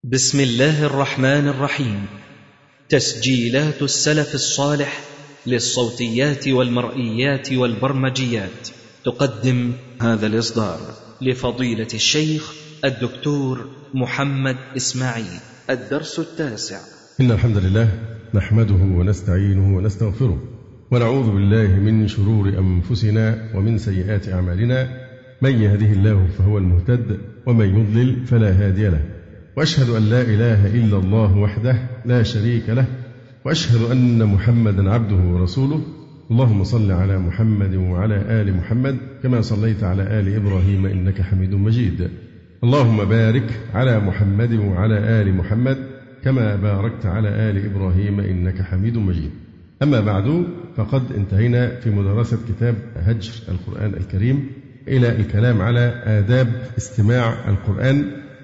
بسم الله الرحمن الرحيم. تسجيلات السلف الصالح للصوتيات والمرئيات والبرمجيات تقدم هذا الإصدار لفضيلة الشيخ الدكتور محمد إسماعيل. الدرس 9. إن الحمد لله نحمده ونستعينه ونستغفره ونعوذ بالله من شرور أنفسنا ومن سيئات أعمالنا. من يهده الله فهو المهتد ومن يضلل فلا هادي له، وأشهد أن لا إله إلا الله وحده لا شريك له، وأشهد أن محمدا عبده ورسوله. اللهم صل على محمد وعلى آل محمد كما صليت على آل إبراهيم إنك حميد مجيد. اللهم بارك على محمد وعلى آل محمد كما باركت على آل إبراهيم إنك حميد مجيد. أما بعد، فقد انتهينا في مدرسة كتاب هجر القرآن الكريم إلى الكلام على آداب استماع القرآن.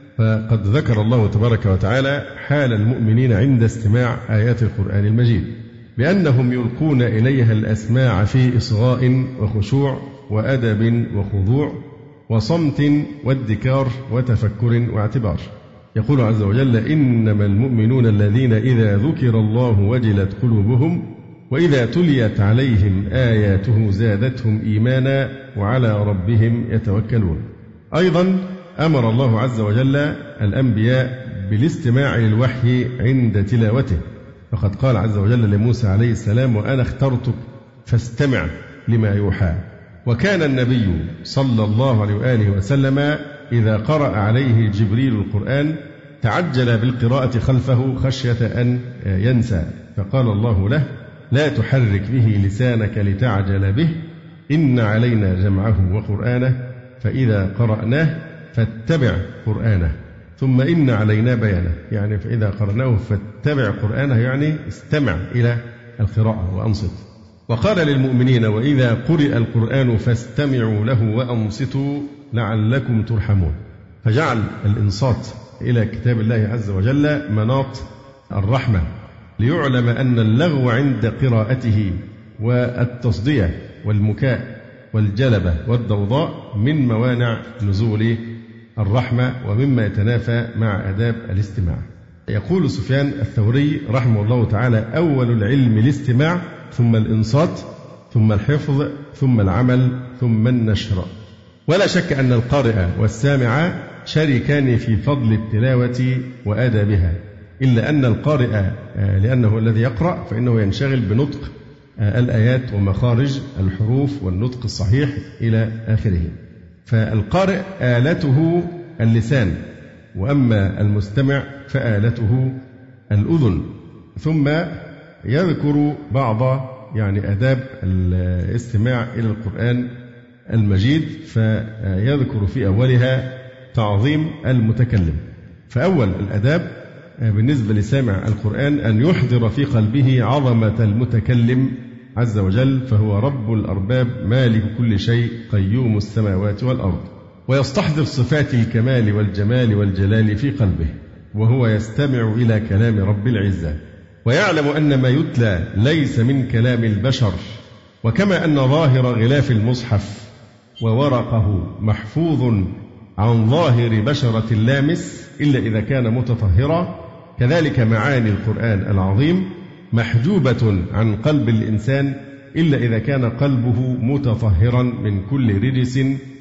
فقد ذكر الله تبارك وتعالى حال المؤمنين عند استماع آيات القرآن المجيد بأنهم يلقون إليها الأسماع في إصغاء وخشوع وأدب وخضوع وصمت وادكار وتفكر واعتبار. يقول عز وجل: إنما المؤمنون الذين إذا ذكر الله وجلت قلوبهم وإذا تليت عليهم آياته زادتهم إيمانا وعلى ربهم يتوكلون. أيضا أمر الله عز وجل الأنبياء بالاستماع للوحي عند تلاوته، فقد قال عز وجل لموسى عليه السلام: وأنا اخترتك فاستمع لما يوحى. وكان النبي صلى الله عليه وآله وسلم إذا قرأ عليه جبريل القرآن تعجل بالقراءة خلفه خشية أن ينسى، فقال الله له: لا تحرك به لسانك لتعجل به، إن علينا جمعه وقرآنه، فإذا قرأناه فاتبع قرآنه، ثم إن علينا بيانه. يعني فإذا قرأناه فاتبع قرآنه، يعني استمع إلى القراءة وأنصت. وقال للمؤمنين: وإذا قرئ القرآن فاستمعوا له وأنصتوا لعلكم ترحمون. فجعل الإنصات إلى كتاب الله عز وجل مناط الرحمة، ليعلم أن اللغو عند قراءته والتصدية والمكاء والجلبة والضوضاء من موانع نزول الرحمة ومما يتنافى مع آداب الاستماع. يقول سفيان الثوري رحمه الله تعالى: أول العلم الاستماع، ثم الإنصات، ثم الحفظ، ثم العمل، ثم النشر. ولا شك أن القارئ والسامع شريكان في فضل التلاوة وآدابها، إلا أن القارئ لأنه الذي يقرأ فإنه ينشغل بنطق الآيات ومخارج الحروف والنطق الصحيح إلى آخره، فالقارئ آلته اللسان، وأما المستمع فآلته الأذن. ثم يذكر بعض آداب الاستماع إلى القرآن المجيد، فيذكر في أولها تعظيم المتكلم. فأول الأداب بالنسبة لسامع القرآن أن يحضر في قلبه عظمة المتكلم عز وجل، فهو رب الأرباب مالك كل شيء قيوم السماوات والأرض، ويستحضر صفات الكمال والجمال والجلال في قلبه، وهو يستمع إلى كلام رب العزة، ويعلم أن ما يتلى ليس من كلام البشر. وكما أن ظاهر غلاف المصحف وورقه محفوظ عن ظاهر بشرة اللامس إلا إذا كان متطهرا، كذلك معاني القرآن العظيم محجوبة عن قلب الإنسان إلا إذا كان قلبه متطهرا من كل رجس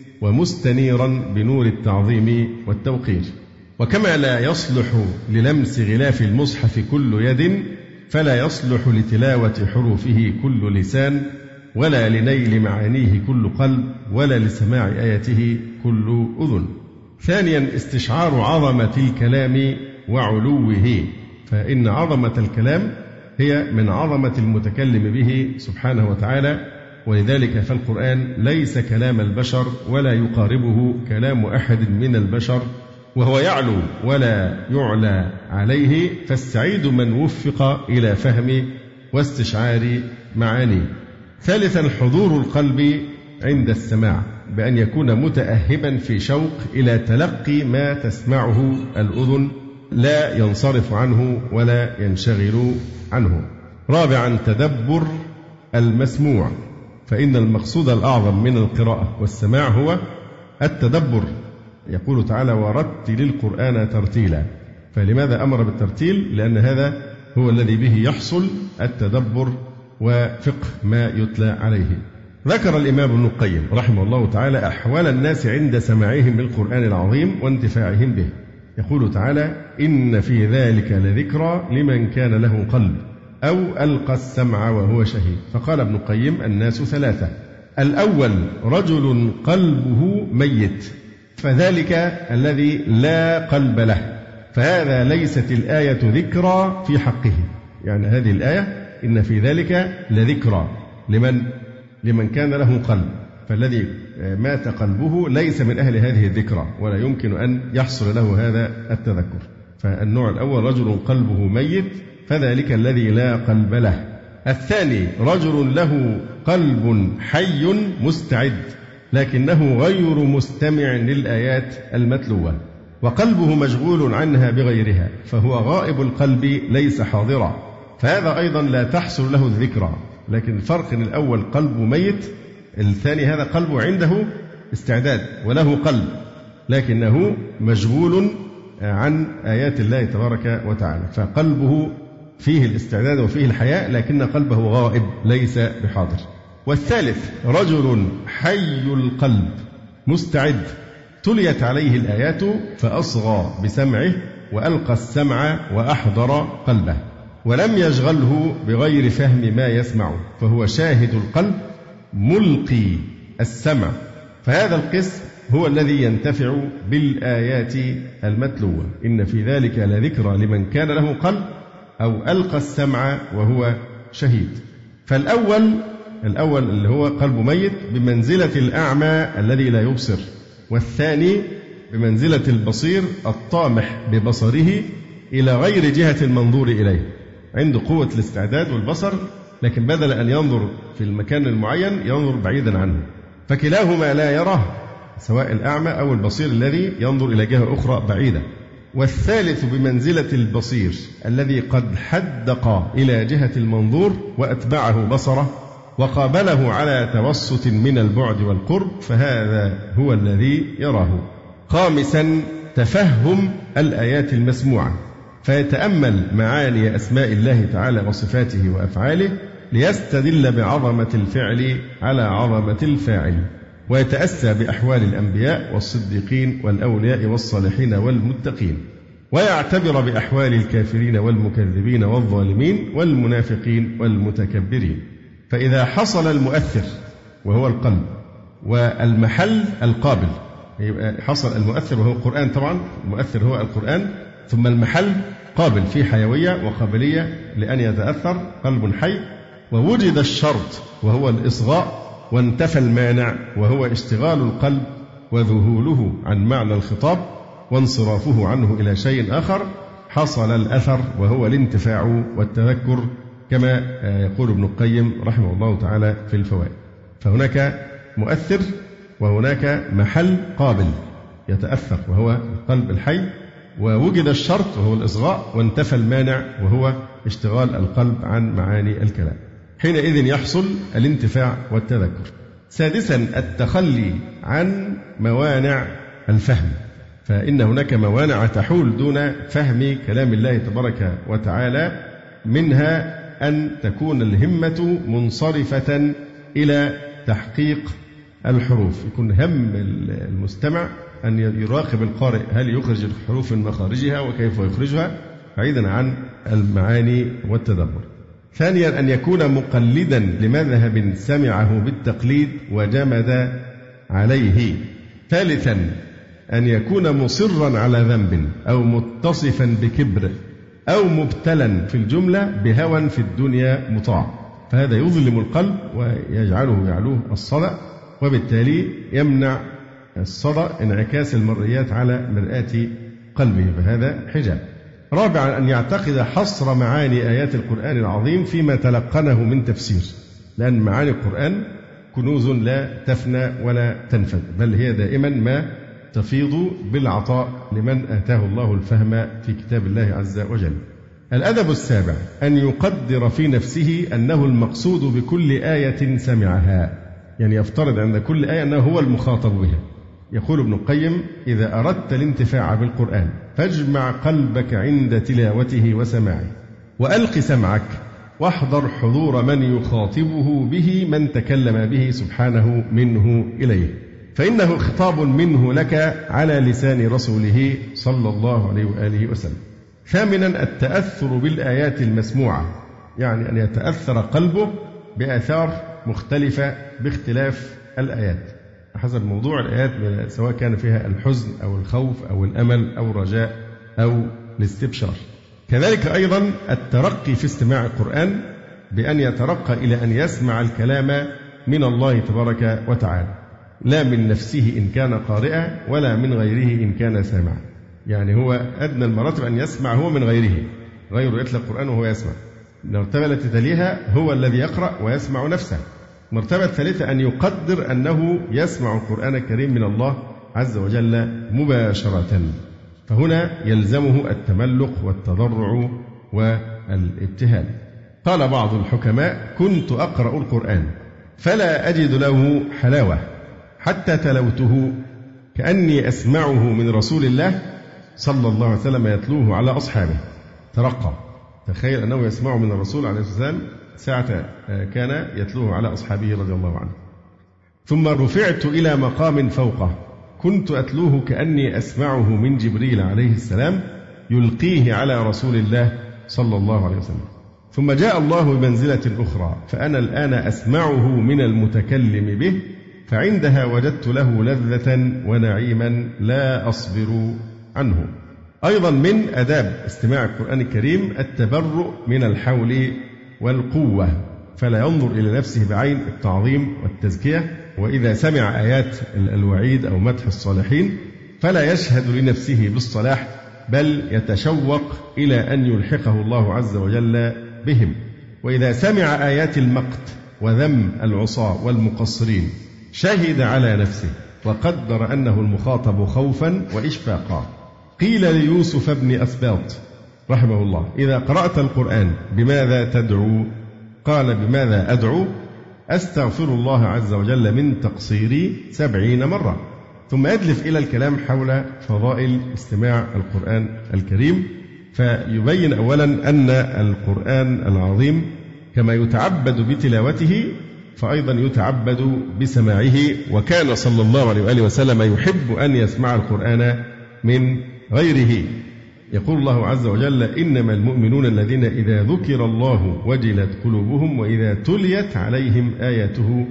ومستنيرا بنور التعظيم والتوقير. وكما لا يصلح للمس غلاف المصحف كل يد، فلا يصلح لتلاوة حروفه كل لسان، ولا لنيل معانيه كل قلب، ولا لسماع آياته كل أذن. ثانيا، استشعار عظمة الكلام وعلوه، فإن عظمة الكلام هي من عظمة المتكلم به سبحانه وتعالى، ولذلك فالقرآن ليس كلام البشر ولا يقاربه كلام أحد من البشر، وهو يعلو ولا يعلى عليه، فالسعيد من وفق إلى فهم واستشعار معانيه. ثالثا، حضور القلب عند السماع، بأن يكون متأهبا في شوق إلى تلقي ما تسمعه الأذن، لا ينصرف عنه ولا ينشغل عنه. رابعا، تدبر المسموع، فإن المقصود الأعظم من القراءة والسماع هو التدبر. يقول تعالى: ورتل القرآن ترتيلا، فلماذا أمر بالترتيل؟ لأن هذا هو الذي به يحصل التدبر وفقه ما يتلى عليه. ذكر الإمام ابن القيم رحمه الله تعالى أحوال الناس عند سماعهم للقرآن العظيم وانتفاعهم به. يقول تعالى: إن في ذلك لذكرى لمن كان له قلب أو ألقى السمع وهو شهيد. فقال ابن القيم: الناس ثلاثة: الأول رجل قلبه ميت، فذلك الذي لا قلب له، فهذا ليست الآية ذكرى في حقه. يعني هذه الآية إن في ذلك لذكرى لمن كان له قلب، فالذي مات قلبه ليس من أهل هذه الذكرى ولا يمكن أن يحصل له هذا التذكر. فالنوع الأول رجل قلبه ميت، فذلك الذي لا قلب له. الثاني رجل له قلب حي مستعد لكنه غير مستمع للآيات المتلوة، وقلبه مشغول عنها بغيرها، فهو غائب القلب ليس حاضرا، فهذا أيضا لا تحصل له الذكرى. لكن الفرق إن الأول قلبه ميت، الثاني هذا قلبه عنده استعداد وله قلب لكنه مشغول عن آيات الله تبارك وتعالى، فقلبه فيه الاستعداد وفيه الحياء لكن قلبه غائب ليس بحاضر. والثالث رجل حي القلب مستعد، تليت عليه الآيات فأصغى بسمعه وألقى السمع وأحضر قلبه، ولم يشغله بغير فهم ما يسمع، فهو شاهد القلب ملقي السمع، فهذا القسم هو الذي ينتفع بالآيات المتلوة. إن في ذلك لذكرى لمن كان له قلب أو ألقى السمع وهو شهيد. فالأول اللي هو قلب ميت بمنزلة الأعمى الذي لا يبصر، والثاني بمنزلة البصير الطامح ببصره إلى غير جهة المنظور إليه، عنده قوة الاستعداد والبصر لكن بدل أن ينظر في المكان المعين ينظر بعيدا عنه، فكلاهما لا يراه، سواء الأعمى أو البصير الذي ينظر إلى جهة أخرى بعيدة. والثالث بمنزلة البصير الذي قد حدق إلى جهة المنظور وأتبعه بصره وقابله على توسط من البعد والقرب، فهذا هو الذي يراه. خامسا تفهم الآيات المسموعة، فيتأمل معاني أسماء الله تعالى وصفاته وأفعاله ليستدل بعظمة الفعل على عظمة الفاعل، ويتأسى بأحوال الأنبياء والصديقين والأولياء والصالحين والمتقين، ويعتبر بأحوال الكافرين والمكذبين والظالمين والمنافقين والمتكبرين. فإذا حصل المؤثر وهو القلب والمحل القابل، يبقى حصل المؤثر وهو القرآن، طبعا المؤثر هو القرآن، ثم المحل قابل في حيوية وقابلية لأن يتأثر قلب حي، ووجد الشرط وهو الإصغاء، وانتفى المانع وهو اشتغال القلب وذهوله عن معنى الخطاب وانصرافه عنه إلى شيء آخر، حصل الأثر وهو الانتفاع والتذكر كما يقول ابن القيم رحمه الله تعالى في الفوائد. فهناك مؤثر وهناك محل قابل يتأثر وهو القلب الحي، ووجد الشرط وهو الإصغاء، وانتفى المانع وهو اشتغال القلب عن معاني الكلام، حينئذ يحصل الانتفاع والتذكر. سادسا التخلي عن موانع الفهم، فإن هناك موانع تحول دون فهم كلام الله تبارك وتعالى، منها أن تكون الهمة منصرفة إلى تحقيق الحروف، يكون هم المستمع أن يراقب القارئ هل يخرج الحروف من مخارجها وكيف يخرجها بعيدا عن المعاني والتدبر. ثانيا أن يكون مقلدا لمذهب سمعه بالتقليد وجمد عليه. ثالثا أن يكون مصرا على ذنب أو متصفا بكبر أو مبتلا في الجملة بهوى في الدنيا مطاع، فهذا يظلم القلب ويجعله يعلوه الصدأ، وبالتالي يمنع الصدأ انعكاس المرئيات على مرآة قلبه، فهذا حجاب. رابعا أن يعتقد حصر معاني آيات القرآن العظيم فيما تلقنه من تفسير، لأن معاني القرآن كنوز لا تفنى ولا تنفد، بل هي دائما ما تفيض بالعطاء لمن آتاه الله الفهم في كتاب الله عز وجل. الأدب السابع أن يقدر في نفسه أنه المقصود بكل آية سمعها، يعني يفترض عند كل آية أنه هو المخاطب بها، يقول ابن القيم: إذا أردت الانتفاع بالقرآن فاجمع قلبك عند تلاوته وسماعه، وألق سمعك، واحضر حضور من يخاطبه به من تكلم به سبحانه منه إليه، فإنه خطاب منه لك على لسان رسوله صلى الله عليه وآله وسلم. ثامنا التأثر بالآيات المسموعة، يعني أن يتأثر قلبه بآثار مختلفة باختلاف الآيات حسب موضوع الآيات، سواء كان فيها الحزن أو الخوف أو الأمل أو الرجاء أو الاستبشار. كذلك أيضا الترقي في استماع القرآن بأن يترقى إلى أن يسمع الكلام من الله تبارك وتعالى، لا من نفسه إن كان قارئا ولا من غيره إن كان سامعا. يعني هو أدنى المراتب أن يسمع هو من غيره يتلى القرآن وهو يسمع. المرتبة التي تليها هو الذي يقرأ ويسمع نفسه. المرتبة الثالثة أن يقدر أنه يسمع القرآن الكريم من الله عز وجل مباشرة، فهنا يلزمه التملق والتضرع والابتهال. قال بعض الحكماء: كنت أقرأ القرآن فلا أجد له حلاوة حتى تلوته كأني أسمعه من رسول الله صلى الله عليه وسلم يتلوه على أصحابه. ترقى، تخيل أنه يسمعه من الرسول عليه الصلاة والسلام ساعة كان يتلوه على أصحابه رضي الله عنه. ثم رفعت إلى مقام فوقه، كنت أتلوه كأني أسمعه من جبريل عليه السلام يلقيه على رسول الله صلى الله عليه وسلم. ثم جاء الله بمنزلة أخرى، فأنا الآن أسمعه من المتكلم به، فعندها وجدت له لذة ونعيما لا أصبر عنه. أيضا من أداب استماع القرآن الكريم التبرؤ من الحول والقوة، فلا ينظر إلى نفسه بعين التعظيم والتزكية، وإذا سمع آيات الوعيد أو مدح الصالحين فلا يشهد لنفسه بالصلاح، بل يتشوق إلى أن يلحقه الله عز وجل بهم. وإذا سمع آيات المقت وذم العصاة والمقصرين شهد على نفسه وقدر أنه المخاطب خوفا وإشفاقا. قيل ليوسف بن أسباط رحمه الله: إذا قرأت القرآن بماذا تدعو؟ قال: بماذا أدعو؟ أستغفر الله عز وجل من تقصيري 70 مرة. ثم يدلف إلى الكلام حول فضائل استماع القرآن الكريم، فيبين أولا أن القرآن العظيم كما يتعبد بتلاوته فأيضا يتعبد بسماعه، وكان صلى الله عليه وآله وسلم يحب أن يسمع القرآن من غيره. يقول الله عز وجل: إنما المؤمنون الذين إذا ذكر الله وجلت قلوبهم وإذا تليت عليهم آياته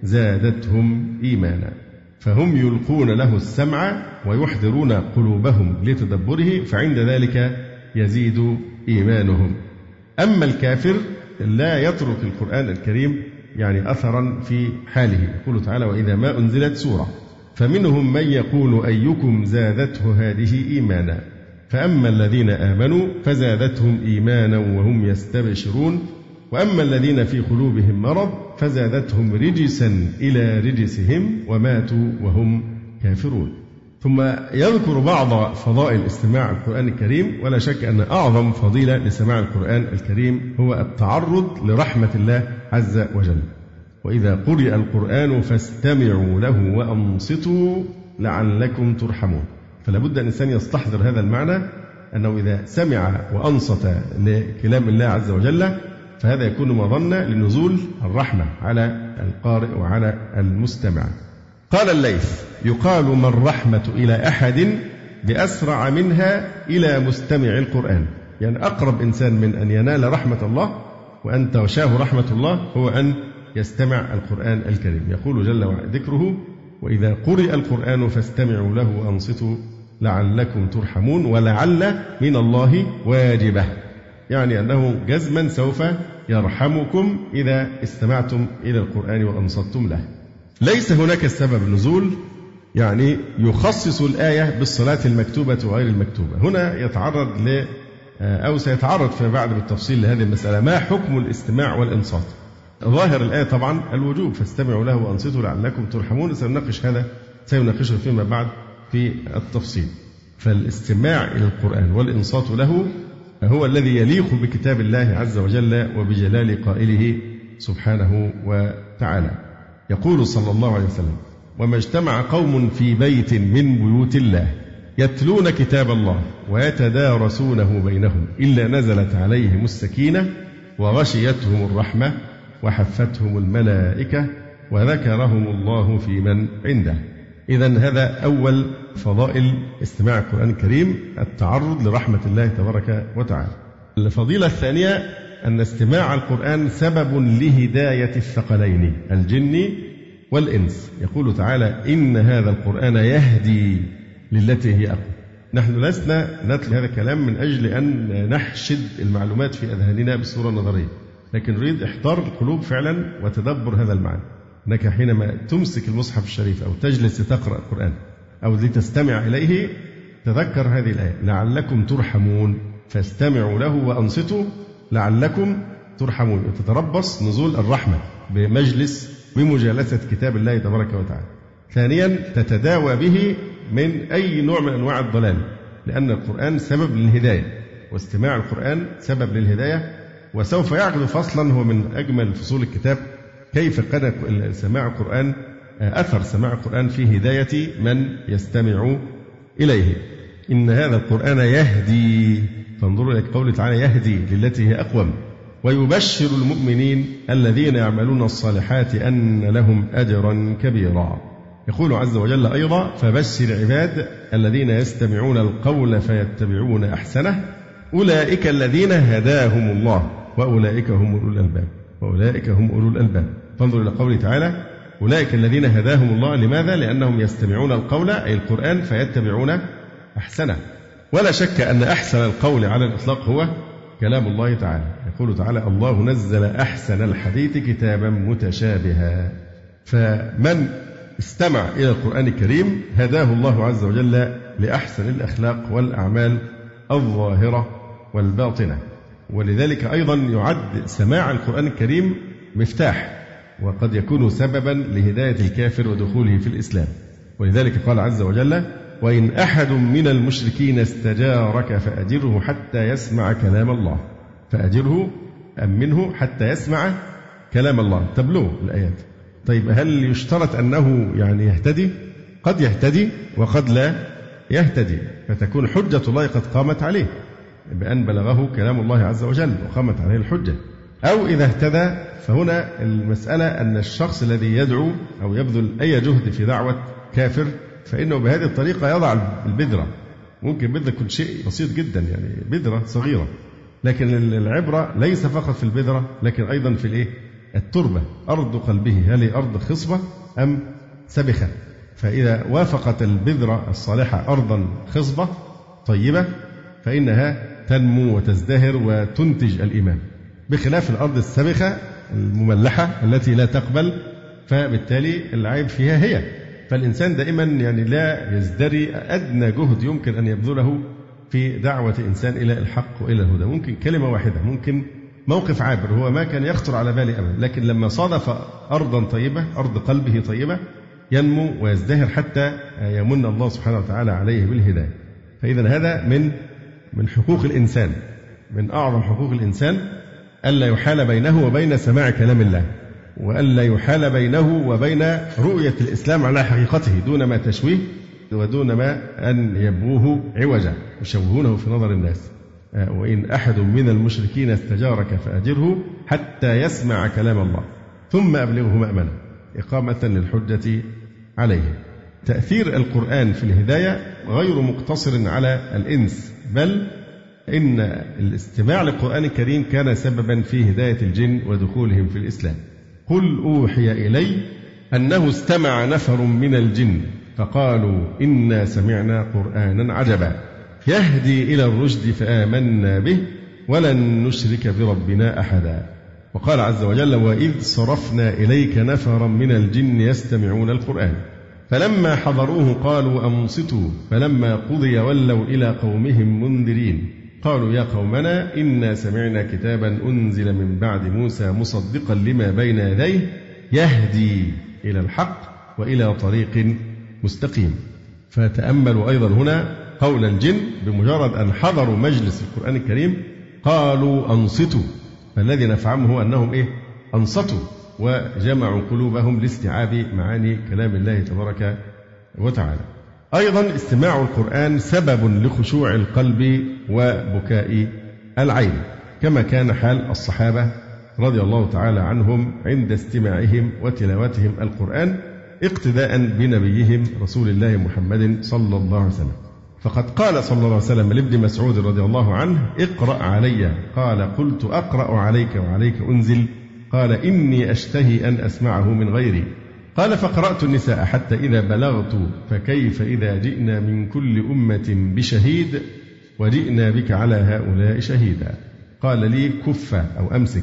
زادتهم إيمانا. فهم يلقون له السمع ويحضرون قلوبهم لتدبره، فعند ذلك يزيد إيمانهم. أما الكافر لا يترك القرآن الكريم يعني أثرا في حاله. يقول تعالى: وإذا ما أنزلت سورة فمنهم من يقول أيكم زادته هذه إيمانا، فأما الذين آمنوا فزادتهم إيمانا وهم يستبشرون، وأما الذين في قلوبهم مرض فزادتهم رجسا إلى رجسهم وماتوا وهم كافرون. ثم يذكر بعض فضائل استماع القرآن الكريم، ولا شك أن أعظم فضيلة لسماع القرآن الكريم هو التعرض لرحمة الله عز وجل. وإذا قرئ القرآن فاستمعوا له وأنصتوا لعلكم ترحمون. فلا بد أن الإنسان يستحضر هذا المعنى، أنه إذا سمع وأنصت لكلام الله عز وجل فهذا يكون مظنة لنزول الرحمة على القارئ وعلى المستمع. قال الليث: يقال ما الرحمة إلى أحد بأسرع منها إلى مستمع القرآن. يعني أقرب إنسان من أن ينال رحمة الله وأن تغشاه رحمة الله هو أن يستمع القرآن الكريم. يقول جل وعلا ذكره: وإذا قرئ القرآن فاستمعوا له وأنصتوا لعلكم ترحمون. ولعل من الله واجبة، يعني أنه جزما سوف يرحمكم إذا استمعتم إلى القرآن وأنصتم له. ليس هناك سبب نزول يعني يخصص الآية بالصلاة المكتوبة وغير المكتوبة. هنا يتعرض أو سيتعرض فيما بعد بالتفصيل لهذه المسألة، ما حكم الاستماع والإنصات. ظاهر الآية طبعا الوجوب، فاستمعوا له وأنصتوا لعلكم ترحمون. سنناقشه فيما بعد في التفصيل. فالاستماع إلى القرآن والإنصات له هو الذي يليق بكتاب الله عز وجل وبجلال قائله سبحانه وتعالى. يقول صلى الله عليه وسلم: وما اجتمع قوم في بيت من بيوت الله يتلون كتاب الله ويتدارسونه بينهم إلا نزلت عليهم السكينة وغشيتهم الرحمة وحفتهم الملائكة وذكرهم الله في من عنده. إذن هذا أول فضائل استماع القرآن الكريم، التعرض لرحمة الله تبارك وتعالى. الفضيلة الثانية أن استماع القرآن سبب لهداية الثقلين الجن والإنس. يقول تعالى: إن هذا القرآن يهدي للتي هي أقوم. نحن لسنا نتلو هذا الكلام من أجل أن نحشد المعلومات في أذهاننا بصورة نظرية، لكن نريد إحضار القلوب فعلا وتدبر هذا المعنى. أنك حينما تمسك المصحف الشريف أو تجلس تقرأ القرآن أو لتستمع إليه تذكر هذه الآية: لعلكم ترحمون فاستمعوا له وأنصتوا لعلكم ترحمون. تتربص نزول الرحمة بمجالسة كتاب الله تبارك وتعالى. ثانيا تتداوى به من أي نوع من أنواع الضلال، لأن القرآن سبب للهداية واستماع القرآن سبب للهداية. وسوف يعقد فصلا هو من أجمل فصول الكتاب كيف كان سماع القرآن أثر سماع القرآن في هداية من يستمع إليه. إن هذا القرآن يهدي، فانظروا إلى قوله تعالى: يهدي للتي هي أقوم، ويبشر المؤمنين الذين يعملون الصالحات أن لهم أجرا كبيرا. يقول عز وجل أيضا: فبشر عباد الذين يستمعون القول فيتبعون أحسنه أولئك الذين هداهم الله وأولئك هم أولو الألباب. فانظروا إلى قوله تعالى: أولئك الذين هداهم الله. لماذا؟ لأنهم يستمعون القول أي القرآن فيتبعون أحسنه. ولا شك أن أحسن القول على الإطلاق هو كلام الله تعالى. يقول تعالى: الله نزل أحسن الحديث كتابا متشابها. فمن استمع إلى القرآن الكريم هداه الله عز وجل لأحسن الأخلاق والأعمال الظاهرة والباطنة. ولذلك أيضا يعد سماع القرآن الكريم مفتاح، وقد يكون سببا لهداية الكافر ودخوله في الإسلام. ولذلك قال عز وجل: وإن أحد من المشركين استجارك فأجره حتى يسمع كلام الله. فأجره أمنه حتى يسمع كلام الله. تبلغ الآيات. طيب هل يشترط أنه يهتدي؟ قد يهتدي وقد لا يهتدي، فتكون حجة الله قد قامت عليه بأن بلغه كلام الله عز وجل وقامت عليه الحجة. أو إذا اهتدى فهنا المسألة أن الشخص الذي يدعو أو يبذل أي جهد في دعوة كافر فإنه بهذه الطريقة يضع البذرة. ممكن بذرة يكون شيء بسيط جدا، بذرة صغيرة، لكن العبرة ليس فقط في البذرة لكن أيضا في التربة. أرض قلبه هل هي أرض خصبة أم سبخة؟ فإذا وافقت البذرة الصالحة أرضا خصبة طيبة فإنها تنمو وتزدهر وتنتج الإيمان، بخلاف الأرض السبخة المملحة التي لا تقبل، فبالتالي العيب فيها هي. فالإنسان دائما لا يزدري أدنى جهد يمكن أن يبذله في دعوة إنسان إلى الحق وإلى الهدى. ممكن كلمة واحدة، ممكن موقف عابر هو ما كان يخطر على باله أبدا، لكن لما صادف أرضا طيبة أرض قلبه طيبة ينمو ويزدهر حتى يمن الله سبحانه وتعالى عليه بالهداية. فإذا هذا من حقوق الإنسان، من أعظم حقوق الإنسان ألا يحال بينه وبين سماع كلام الله، وألا يحال بينه وبين رؤية الإسلام على حقيقته دون ما تشويه ودون ما أن يبغوه عوجا يشوهونه في نظر الناس. وإن أحد من المشركين استجارك فأجره حتى يسمع كلام الله ثم أبلغه مأمنه، إقامة للحجة عليه. تأثير القرآن في الهداية غير مقتصر على الإنس، بل إن الاستماع للقرآن الكريم كان سببا في هداية الجن ودخولهم في الإسلام. قل أوحي إلي أنه استمع نفر من الجن فقالوا إنا سمعنا قرآنا عجبا يهدي إلى الرشد فآمنا به ولن نشرك بربنا أحدا. وقال عز وجل: وإذ صرفنا إليك نفرا من الجن يستمعون القرآن فلما حضروه قالوا أنصتوا فلما قضي ولوا إلى قومهم منذرين قالوا يا قومنا إنا سمعنا كتابا أنزل من بعد موسى مصدقا لما بين يديه يهدي إلى الحق وإلى طريق مستقيم. فتأملوا أيضا هنا قول الجن بمجرد أن حضروا مجلس القرآن الكريم قالوا أنصتوا، فالذي نفهمه هو أنهم أنصتوا وجمعوا قلوبهم لاستيعاب معاني كلام الله تبارك وتعالى. أيضا استماع القرآن سبب لخشوع القلب وبكاء العين، كما كان حال الصحابة رضي الله تعالى عنهم عند استماعهم وتلاوتهم القرآن اقتداء بنبيهم رسول الله محمد صلى الله عليه وسلم. فقد قال صلى الله عليه وسلم لابن مسعود رضي الله عنه: اقرأ علي. قال: قلت أقرأ عليك وعليك أنزل. قال: إني أشتهي أن أسمعه من غيري. قال: فقرأت النساء حتى إذا بلغت فكيف إذا جئنا من كل أمة بشهيد وجئنا بك على هؤلاء شهيدا. قال لي: كف أو أمسك.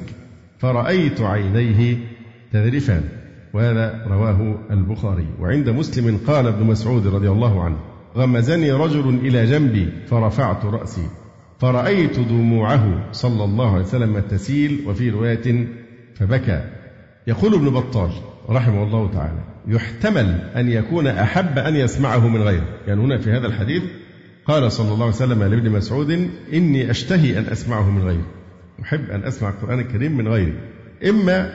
فرأيت عينيه تذرفان. وهذا رواه البخاري. وعند مسلم قال ابن مسعود رضي الله عنه: غمزني رجل إلى جنبي فرفعت رأسي فرأيت دموعه صلى الله عليه وسلم تسيل، وفي رواية فبكى. يقول ابن بطال رحمه الله تعالى: يحتمل أن يكون أحب أن يسمعه من غيره. يعني هنا في هذا الحديث قال صلى الله عليه وسلم لابن مسعود: إني أشتهي أن أسمعه من غيره، أحب أن أسمع القرآن الكريم من غيره. إما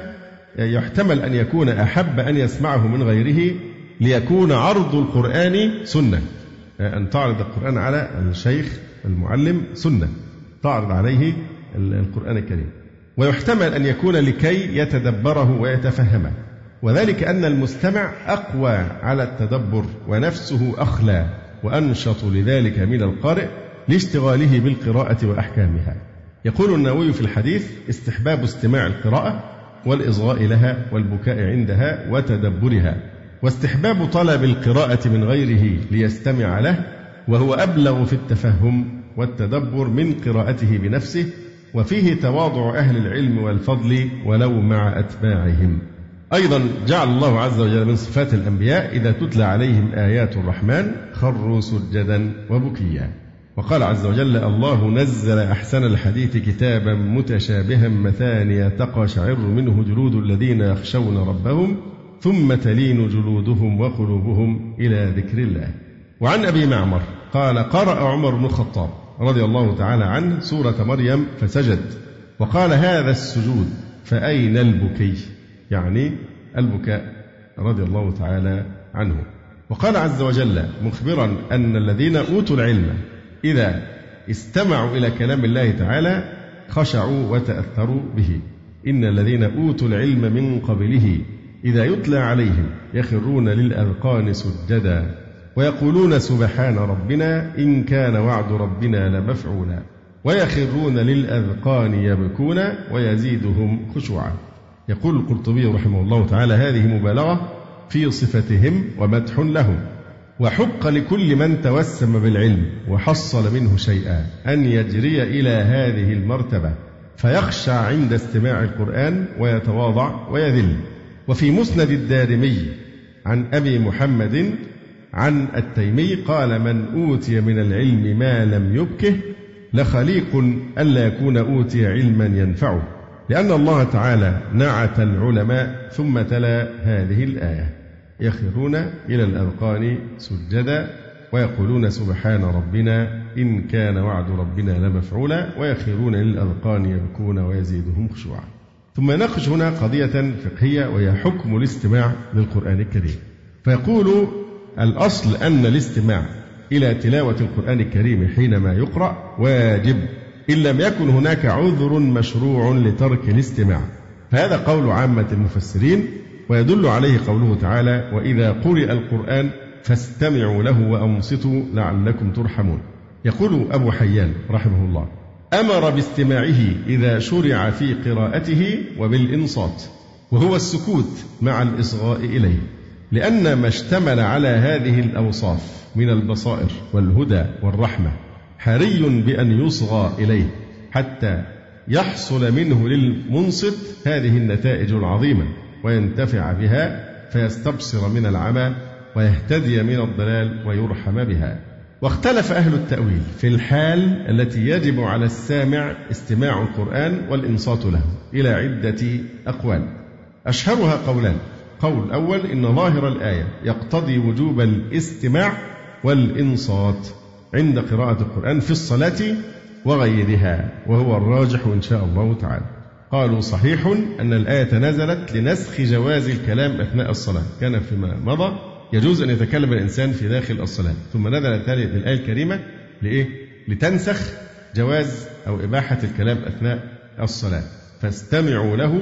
يحتمل أن يكون أحب أن يسمعه من غيره ليكون عرض القرآن سنة، أن تعرض القرآن على الشيخ المعلم سنة، تعرض عليه القرآن الكريم. ويحتمل أن يكون لكي يتدبره ويتفهمه، وذلك أن المستمع أقوى على التدبر ونفسه أخلى وأنشط لذلك من القارئ لاشتغاله بالقراءة وأحكامها. يقول النووي في الحديث: استحباب استماع القراءة والإصغاء لها والبكاء عندها وتدبرها، واستحباب طلب القراءة من غيره ليستمع له، وهو أبلغ في التفهم والتدبر من قراءته بنفسه، وفيه تواضع أهل العلم والفضل ولو مع أتباعهم. أيضا جعل الله عز وجل من صفات الأنبياء إذا تتلى عليهم آيات الرحمن خروا سجدا وبكيا. وقال عز وجل: الله نزل أحسن الحديث كتابا متشابها مثانية تقشعر منه جلود الذين يخشون ربهم ثم تلين جلودهم وقلوبهم إلى ذكر الله. وعن أبي معمر قال: قرأ عمر بن الخطاب رضي الله تعالى عنه سورة مريم فسجد وقال: هذا السجود فأين البكي؟ يعني البكاء رضي الله تعالى عنه. وقال عز وجل مخبرا أن الذين أوتوا العلم إذا استمعوا إلى كلام الله تعالى خشعوا وتأثروا به. إن الذين أوتوا العلم من قبله إذا يتلى عليهم يخرون للأذقان سجدا ويقولون سبحان ربنا إن كان وعد ربنا لمفعولا ويخرون للأذقان يبكون ويزيدهم خشوعا. يقول القرطبي رحمه الله تعالى: هذه مبالغة في صفتهم ومدح لهم، وحق لكل من توسم بالعلم وحصل منه شيئا أن يجري إلى هذه المرتبة فيخشع عند استماع القرآن ويتواضع ويذل. وفي مسند الدارمي عن أبي محمد عن التيمي قال: من أوتي من العلم ما لم يبكه لخليق ألا يكون أوتي علما ينفعه، لأن الله تعالى نعت العلماء ثم تلا هذه الآية: يخرون إلى الأذقان سجدا ويقولون سبحان ربنا إن كان وعد ربنا لمفعولا ويخرون للأذقان يبكون ويزيدهم خشوعا. ثم نناقش هنا قضية فقهية وهي حكم الاستماع للقرآن الكريم. فيقول الأصل أن الاستماع إلى تلاوة القرآن الكريم حينما يقرأ واجب إن لم يكن هناك عذر مشروع لترك الاستماع، فهذا قول عامة المفسرين، ويدل عليه قوله تعالى: وإذا قرئ القرآن فاستمعوا له وأنصتوا لعلكم ترحمون. يقول أبو حيان رحمه الله: أمر باستماعه إذا شرع في قراءته وبالإنصات، وهو السكوت مع الإصغاء إليه، لأن ما اشتمل على هذه الأوصاف من البصائر والهدى والرحمة حري بأن يصغى إليه حتى يحصل منه للمنصت هذه النتائج العظيمة وينتفع بها فيستبصر من العمى ويهتدي من الضلال ويرحم بها. واختلف أهل التأويل في الحال التي يجب على السامع استماع القرآن والإنصات له إلى عدة أقوال، أشهرها قولان: قول أول إن ظاهر الآية يقتضي وجوب الاستماع والإنصات عند قراءة القرآن في الصلاة وغيرها، وهو الراجح إن شاء الله تعالى. قالوا صحيح أن الآية نزلت لنسخ جواز الكلام أثناء الصلاة، كان فيما مضى يجوز أن يتكلم الإنسان في داخل الصلاة، ثم نزلت هذه الآية الكريمة لإيه؟ لتنسخ جواز أو إباحة الكلام أثناء الصلاة، فاستمعوا له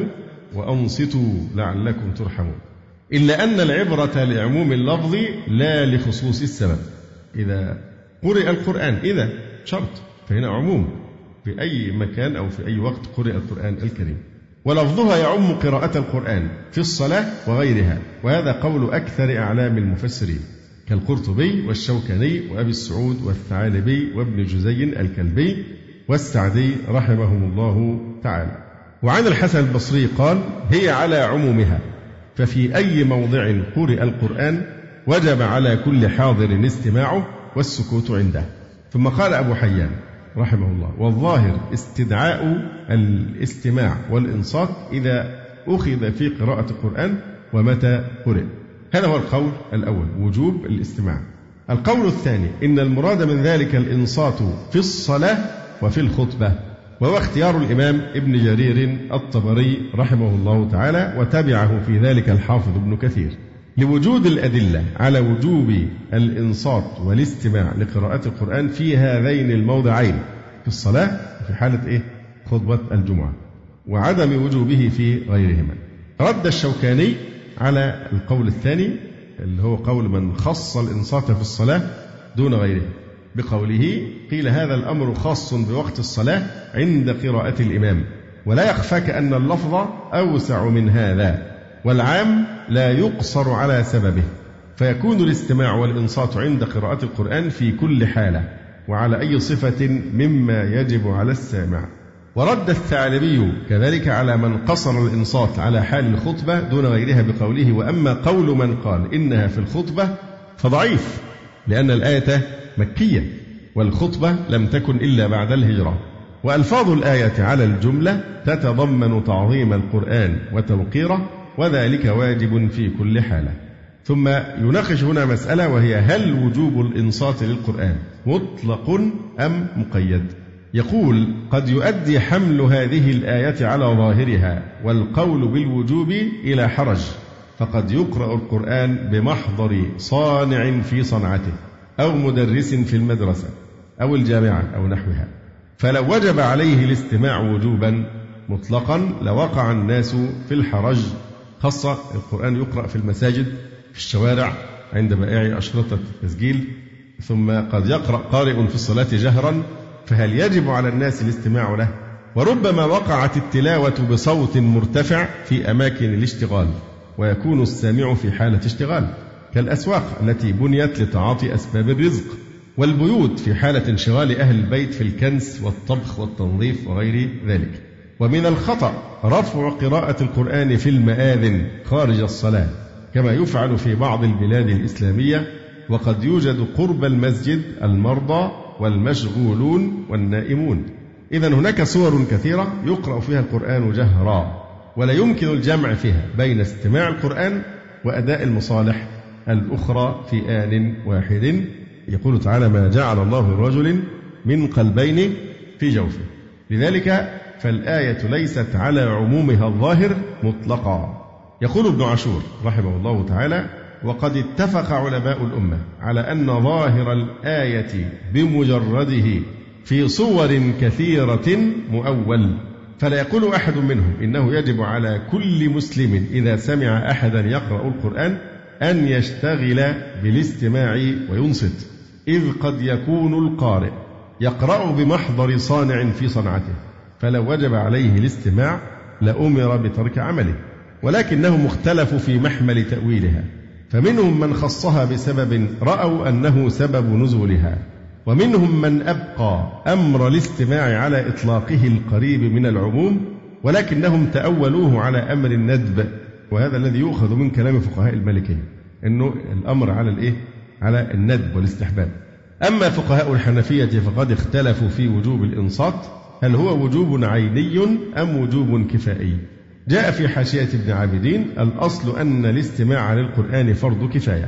وأنصتوا لعلكم ترحمون. إلا أن العبرة لعموم اللفظ لا لخصوص السبب. إذا قرئ القرآن، إذا شرط، فهنا عموم في أي مكان أو في أي وقت قرئ القرآن الكريم، ولفظها يعم قراءة القرآن في الصلاة وغيرها، وهذا قول أكثر أعلام المفسرين كالقرطبي والشوكاني وأبي السعود والثعالبي وابن جزي الكلبي والسعدي رحمهم الله تعالى. وعن الحسن البصري قال: هي على عمومها، ففي أي موضع قرئ القرآن وجب على كل حاضر استماعه والسكوت عنده. ثم قال أبو حيان رحمه الله: والظاهر استدعاء الاستماع والإنصات إذا أخذ في قراءة القرآن ومتى قرئ. هذا هو القول الأول، وجوب الاستماع. القول الثاني إن المراد من ذلك الإنصات في الصلاة وفي الخطبة، وهو اختيار الإمام ابن جرير الطبري رحمه الله تعالى، وتبعه في ذلك الحافظ ابن كثير، لوجود الأدلة على وجوب الإنصات والاستماع لقراءة القرآن في هذين الموضعين، في الصلاة وفي حالة خطبة الجمعة، وعدم وجوبه في غيرهما. رد الشوكاني على القول الثاني اللي هو قول من خص الإنصات في الصلاة دون غيره بقوله: قيل هذا الأمر خاص بوقت الصلاة عند قراءة الإمام، ولا يخفاك أن اللفظ أوسع من هذا، والعام لا يقصر على سببه، فيكون الاستماع والإنصات عند قراءة القرآن في كل حالة وعلى أي صفة مما يجب على السامع. ورد الثعلبي كذلك على من قصر الإنصات على حال الخطبة دون غيرها بقوله: وأما قول من قال إنها في الخطبة فضعيف، لأن الآية مكية والخطبة لم تكن إلا بعد الهجرة، وألفاظ الآية على الجملة تتضمن تعظيم القرآن وتوقيره، وذلك واجب في كل حالة. ثم يناقش هنا مسألة، وهي: هل وجوب الإنصات للقرآن مطلق أم مقيد؟ يقول: قد يؤدي حمل هذه الآية على ظاهرها والقول بالوجوب إلى حرج، فقد يقرأ القرآن بمحضر صانع في صنعته أو مدرس في المدرسة أو الجامعة أو نحوها، فلو وجب عليه الاستماع وجوبا مطلقا لوقع الناس في الحرج، خاصة القرآن يقرأ في المساجد، في الشوارع، عند بائعي أشرطة التسجيل، ثم قد يقرأ قارئ في الصلاة جهرا، فهل يجب على الناس الاستماع له؟ وربما وقعت التلاوة بصوت مرتفع في أماكن الاشتغال، ويكون السامع في حالة اشتغال، كالأسواق التي بنيت لتعاطي أسباب الرزق، والبيوت في حالة انشغال أهل البيت في الكنس والطبخ والتنظيف وغير ذلك. ومن الخطأ رفع قراءة القرآن في المآذن خارج الصلاة، كما يفعل في بعض البلاد الإسلامية، وقد يوجد قرب المسجد المرضى والمشغولون والنائمون. إذن هناك صور كثيرة يقرأ فيها القرآن جهرا، ولا يمكن الجمع فيها بين استماع القرآن وأداء المصالح الأخرى في آن واحد. يقول تعالى: ما جعل الله لرجل من قلبين في جوفه. لذلك فالآية ليست على عمومها الظاهر مطلقا. يقول ابن عاشور رحمه الله تعالى: وقد اتفق علماء الأمة على أن ظاهر الآية بمجرده في صور كثيرة مؤول، فلا يقول أحد منهم إنه يجب على كل مسلم إذا سمع أحدا يقرأ القرآن أن يشتغل بالاستماع وينصت، إذ قد يكون القارئ يقرأ بمحضر صانع في صنعته، فلو وجب عليه الاستماع لأمر بترك عمله، ولكنهم اختلفوا في محمل تأويلها، فمنهم من خصها بسبب رأوا أنه سبب نزولها، ومنهم من أبقى أمر الاستماع على إطلاقه القريب من العموم، ولكنهم تأولوه على أمر الندب، وهذا الذي يؤخذ من كلام فقهاء المالكية، أنه الأمر على على الندب والاستحباب. أما فقهاء الحنفية فقد اختلفوا في وجوب الإنصات، هل هو وجوب عيني أم وجوب كفائي؟ جاء في حاشية ابن عابدين: الأصل أن الاستماع للقرآن فرض كفاية،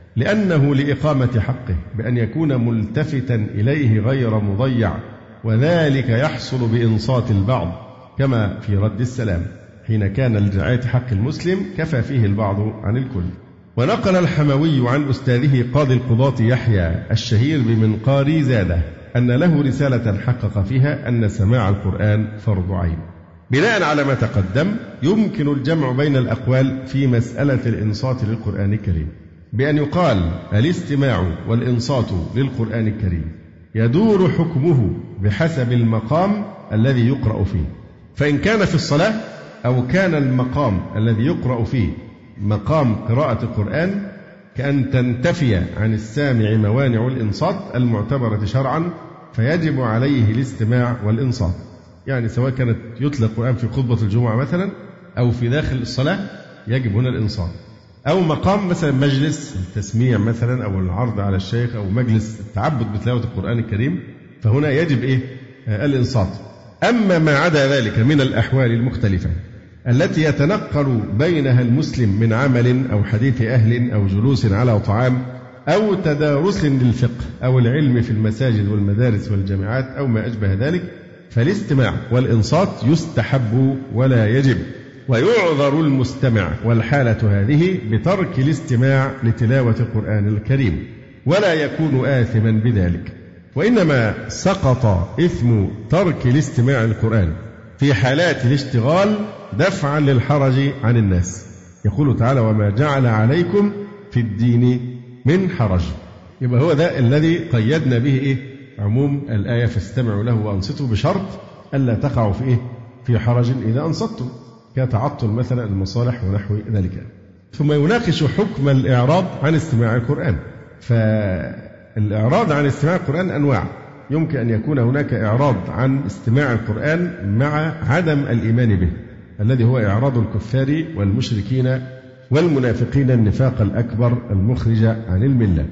لأنه لإقامة حقه بأن يكون ملتفتا إليه غير مضيع، وذلك يحصل بإنصات البعض، كما في رد السلام حين كان لرعاية حق المسلم كفى فيه البعض عن الكل. ونقل الحموي عن أستاذه قاضي القضاة يحيى الشهير بمنقار زادة أن له رسالة حقق فيها أن سماع القرآن فرض عين. بناء على ما تقدم يمكن الجمع بين الأقوال في مسألة الإنصات للقرآن الكريم بأن يقال الاستماع والإنصات للقرآن الكريم يدور حكمه بحسب المقام الذي يقرأ فيه، فإن كان في الصلاة أو كان المقام الذي يقرأ فيه مقام قراءة القرآن كأن تنتفي عن السامع موانع الإنصات المعتبرة شرعا فيجب عليه الاستماع والإنصات. يعني سواء كانت يتلى القرآن في خطبة الجمعة مثلا أو في داخل الصلاة يجب هنا الإنصات، أو مقام مثلا مجلس التسميع مثلا أو العرض على الشيخ أو مجلس التعبد بتلاوة القرآن الكريم فهنا يجب الإنصات. أما ما عدا ذلك من الأحوال المختلفة التي يتنقل بينها المسلم من عمل أو حديث أهل أو جلوس على طعام أو تدارس للفقه أو العلم في المساجد والمدارس والجامعات أو ما أشبه ذلك فالاستماع والإنصات يستحب ولا يجب، ويعذر المستمع والحالة هذه بترك الاستماع لتلاوة القرآن الكريم ولا يكون آثما بذلك، وإنما سقط إثم ترك الاستماع للقرآن في حالات الاشتغال دفعا للحرج عن الناس. يقول تعالى وما جعل عليكم في الدين من حرج. يبقى هو ده الذي قيدنا به عموم الآية فاستمعوا له وأنصتوا بشرط ألا تقعوا في حرج إذا أنصتم كتعطل مثلا المصالح ونحو ذلك. ثم يناقش حكم الإعراض عن استماع القرآن. فالإعراض عن استماع القرآن أنواع، يمكن أن يكون هناك إعراض عن استماع القرآن مع عدم الإيمان به الذي هو إعراض الكفار والمشركين والمنافقين النفاق الأكبر المخرج عن الملة.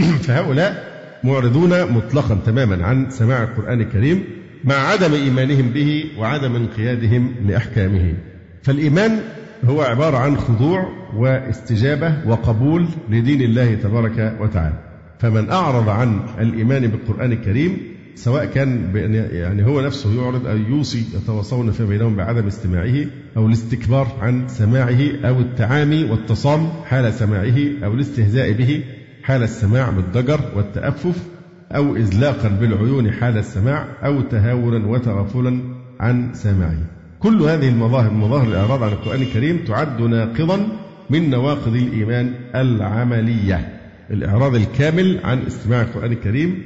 فهؤلاء معرضون مطلقا تماما عن سماع القرآن الكريم مع عدم إيمانهم به وعدم انقيادهم لأحكامه. فالإيمان هو عبارة عن خضوع واستجابة وقبول لدين الله تبارك وتعالى. فمن أعرض عن الإيمان بالقرآن الكريم سواء كان يعني هو نفسه يعرض أو يوصي يتواصون فيما بينهم بعدم استماعه أو الاستكبار عن سماعه أو التعامي والتصام حال سماعه أو الاستهزاء به حال السماع بالضجر والتأفف أو إزلاقا بالعيون حال السماع أو تهاونا وتغفلا عن سماعه. كل هذه المظاهر مظاهر الإعراض عن القرآن الكريم تعد ناقضا من نواقض الإيمان العملية، الإعراض الكامل عن استماع القرآن الكريم،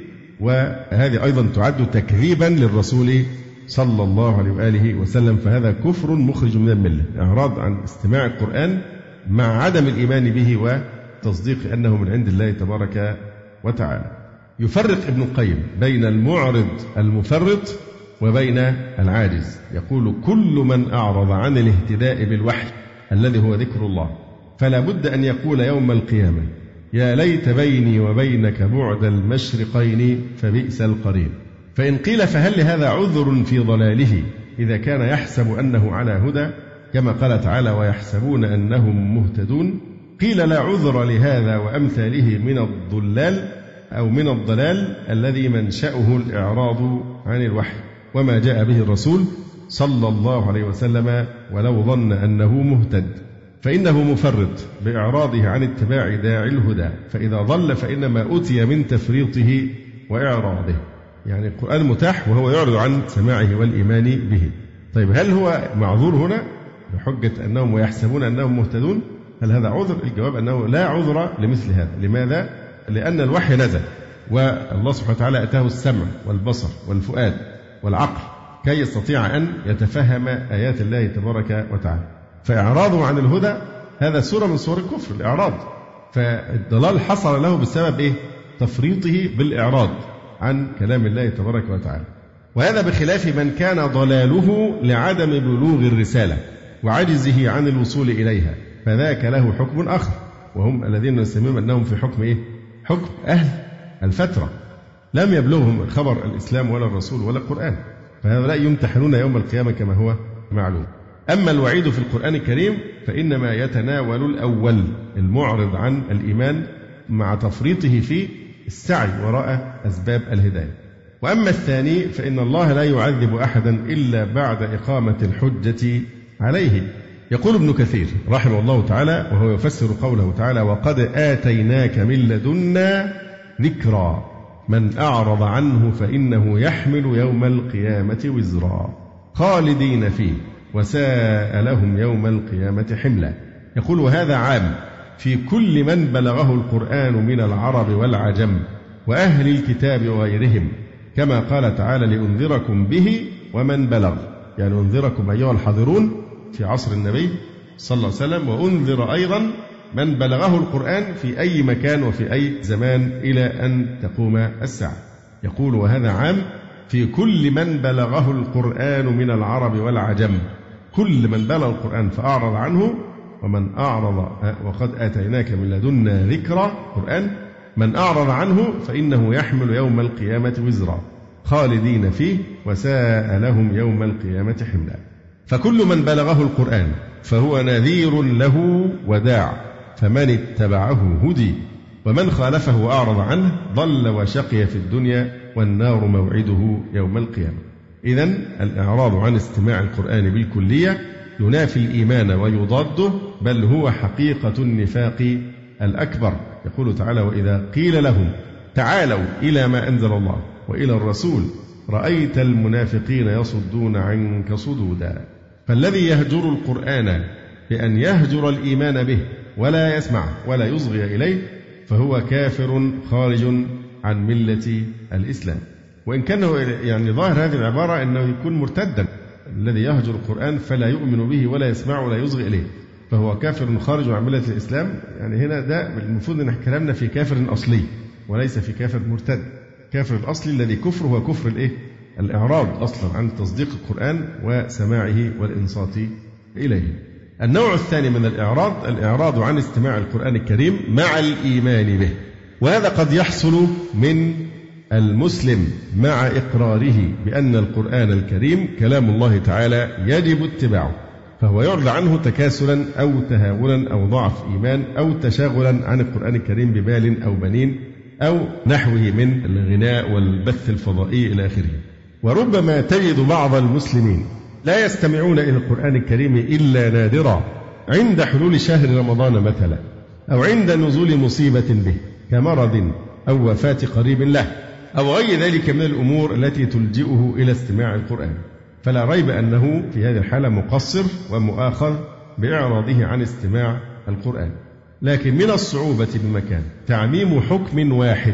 وهذه أيضا تعد تكذيبا للرسول صلى الله عليه وآله وسلم، فهذا كفر مخرج من الملة، إعراض عن استماع القرآن مع عدم الإيمان به وتصديق أنه من عند الله تبارك وتعالى. يفرق ابن القيم بين المعرض المفرط وبين العاجز، يقول كل من أعرض عن الاهتداء بالوحي الذي هو ذكر الله فلا بد أن يقول يوم القيامة يا ليت بيني وبينك بعد المشرقين فبئس القرين. فإن قيل فهل لهذا عذر في ضلاله إذا كان يحسب أنه على هدى كما قال تعالى ويحسبون أنهم مهتدون؟ قيل لا عذر لهذا وأمثاله من الضلال أو من الضلال الذي منشأه الإعراض عن الوحي وما جاء به الرسول صلى الله عليه وسلم ولو ظن أنه مهتد، فإنه مفرط بإعراضه عن اتباع داعي الهدى، فإذا ضل فإنما أتي من تفريطه وإعراضه. يعني القرآن متاح وهو يعرض عن سماعه والإيمان به. طيب هل هو معذور هنا بحجة أنهم ويحسبون أنهم مهتدون؟ هل هذا عذر؟ الجواب أنه لا عذر لمثل هذا. لماذا؟ لأن الوحي نزل والله سبحانه وتعالى أتاه السمع والبصر والفؤاد والعقل كي يستطيع أن يتفهم آيات الله تبارك وتعالى. فإعراضه عن الهدى هذا صورة من صور الكفر، الإعراض. فالضلال حصل له بسبب تفريطه بالإعراض عن كلام الله تبارك وتعالى. وهذا بخلاف من كان ضلاله لعدم بلوغ الرسالة وعجزه عن الوصول إليها، فذاك له حكم آخر، وهم الذين نسميهم أنهم في حكم حكم أهل الفترة، لم يبلغهم خبر الإسلام ولا الرسول ولا القرآن، فهؤلاء يمتحنون يوم القيامة كما هو معلوم. أما الوعيد في القرآن الكريم فإنما يتناول الأول المعرض عن الإيمان مع تفريطه في السعي وراء أسباب الهداية. وأما الثاني فإن الله لا يعذب أحدا إلا بعد إقامة الحجة عليه. يقول ابن كثير رحمه الله تعالى وهو يفسر قوله تعالى: وقد آتيناك من لدنا ذكرا من أعرض عنه فإنه يحمل يوم القيامة وزرا خالدين فيه وساء لهم يوم القيامة حملا. يقول: وهذا عام في كل من بلغه القرآن من العرب والعجم وأهل الكتاب وغيرهم، كما قال تعالى: لأنذركم به ومن بلغ، يعني أنذركم أيها الحاضرون في عصر النبي صلى الله عليه وسلم، وأنذر أيضا من بلغه القرآن في أي مكان وفي أي زمان إلى أن تقوم الساعة. يقول: وهذا عام في كل من بلغه القرآن من العرب والعجم، كل من بلغ القرآن فأعرض عنه، ومن أعرض وقد آتيناك من لدنا ذكرى قرآن، من أعرض عنه فإنه يحمل يوم القيامة وزرا خالدين فيه وساء لهم يوم القيامة حملا. فكل من بلغه القرآن فهو نذير له وداع، فمن اتبعه هدي، ومن خالفه وأعرض عنه ضل وشقي في الدنيا والنار موعده يوم القيامة. إذن الإعراض عن استماع القرآن بالكلية ينافي الإيمان ويضاده، بل هو حقيقة النفاق الأكبر. يقول تعالى: وإذا قيل لهم تعالوا إلى ما أنزل الله وإلى الرسول رأيت المنافقين يصدون عنك صدودا. فالذي يهجر القرآن بأن يهجر الإيمان به ولا يسمع ولا يصغي إليه فهو كافر خارج عن ملة الإسلام. وإن كان يعني ظاهر هذه العبارة أنه يكون مرتدا، الذي يهجر القرآن فلا يؤمن به ولا يسمع ولا يصغي إليه فهو كافر خارج عن ملة الإسلام. يعني هنا ده المفروض أن كلامنا في كافر أصلي وليس في كافر مرتد. كافر الأصلي الذي كفره هو كفر الإعراض أصلا عن تصديق القرآن وسماعه والإنصات إليه. النوع الثاني من الإعراض عن استماع القرآن الكريم مع الإيمان به، وهذا قد يحصل من المسلم مع إقراره بأن القرآن الكريم كلام الله تعالى يجب اتباعه، فهو يعرض عنه تكاسلا أو تهاونا أو ضعف إيمان أو تشاغلا عن القرآن الكريم بمال أو بنين أو نحوه من الغناء والبث الفضائي إلى آخره. وربما تجد بعض المسلمين لا يستمعون إلى القرآن الكريم إلا نادرا عند حلول شهر رمضان مثلا، أو عند نزول مصيبة به كمرض أو وفاة قريب له أو غير ذلك من الأمور التي تلجئه إلى استماع القرآن. فلا ريب أنه في هذه الحالة مقصر ومؤاخذ بإعراضه عن استماع القرآن. لكن من الصعوبة بمكان تعميم حكم واحد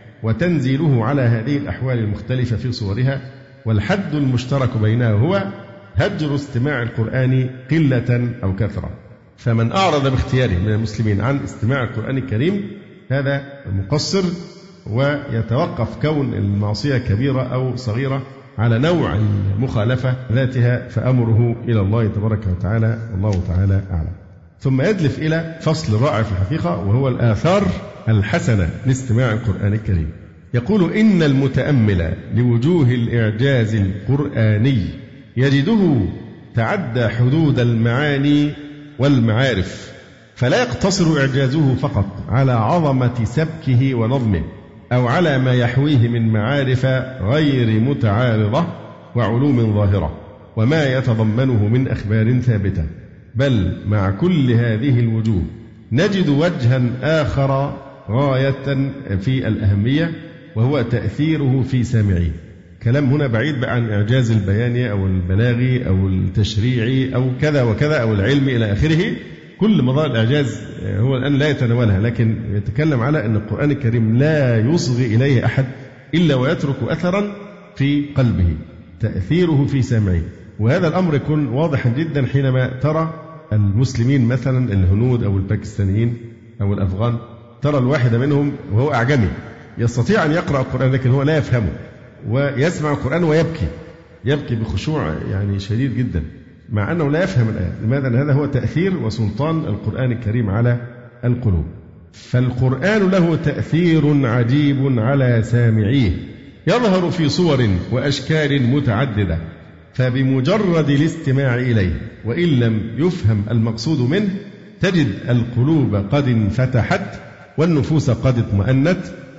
وتنزيله على هذه الأحوال المختلفة في صورها، والحد المشترك بينها هو هجر استماع القرآن قلة أو كثرة. فمن أعرض باختياره من المسلمين عن استماع القرآن الكريم هذا مقصر، ويتوقف كون المعصية كبيرة أو صغيرة على نوع المخالفة ذاتها، فأمره إلى الله تبارك وتعالى، والله تعالى أعلم. ثم يدلف إلى فصل رائع في الحقيقة، وهو الآثار الحسنة لاستماع القرآن الكريم. يقول: إن المتأمل لوجوه الإعجاز القرآني يجده تعدى حدود المعاني والمعارف، فلا يقتصر إعجازه فقط على عظمة سبكه ونظمه أو على ما يحويه من معارف غير متعارضة وعلوم ظاهرة وما يتضمنه من أخبار ثابتة، بل مع كل هذه الوجوه نجد وجها آخر غاية في الأهمية، وهو تأثيره في سامعيه. كلام هنا بعيد بقى عن إعجاز البياني أو البلاغي أو التشريعي أو كذا وكذا أو العلم إلى آخره. كل مظاهر الإعجاز هو الآن لا يتناولها، لكن يتكلم على أن القرآن الكريم لا يصغي إليه أحد إلا ويترك أثرا في قلبه، تأثيره في سامعه. وهذا الأمر يكون واضحا جدا حينما ترى المسلمين مثلا الهنود أو الباكستانيين أو الأفغان، ترى الواحد منهم وهو أعجمي يستطيع أن يقرأ القرآن لكن هو لا يفهمه، ويسمع القرآن ويبكي بخشوع يعني شديد جدا مع أنه لا يفهم الآية. لماذا؟ لأن هذا هو تأثير وسلطان القرآن الكريم على القلوب. فالقرآن له تأثير عجيب على سامعيه يظهر في صور وأشكال متعددة، فبمجرد الاستماع إليه وإن لم يفهم المقصود منه تجد القلوب قد انفتحت والنفوس قد اطمأنت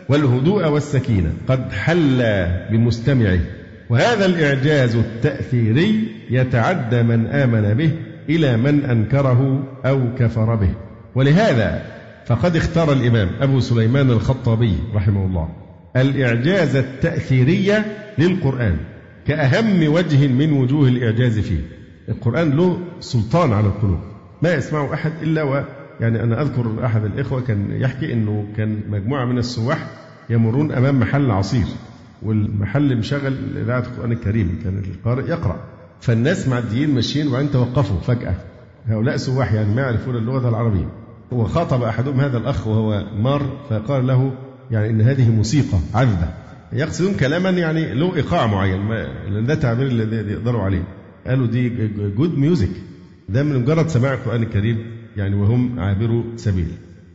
والهدوء والسكينة قد حل بمستمعه، وهذا الإعجاز التأثيري يتعدى من آمن به إلى من أنكره أو كفر به. ولهذا فقد اختار الإمام أبو سليمان الخطابي رحمه الله الإعجاز التأثيري للقرآن كأهم وجه من وجوه الإعجاز فيه. القرآن له سلطان على القلوب، ما يسمعه أحد إلا يعني أنا أذكر أحد الإخوة كان يحكي أنه كان مجموعة من السواح يمرون أمام محل عصير، والمحل مشغل إذاعة القرآن الكريم، كان القارئ يقرأ، فالناس معديين ماشيين وبعدين توقفوا فجأة، هؤلاء سواح يعني ما يعرفون اللغة العربية، وخاطب أحدهم هذا الأخ وهو مار فقال له يعني إن هذه موسيقى عذبة، يقصدون كلاما يعني له إيقاع معين، ده تعبير الذي يقدروا عليه، قالوا دي جود ميوزك، ده من مجرد سماع القرآن الكريم يعني وهم عابروا سبيل.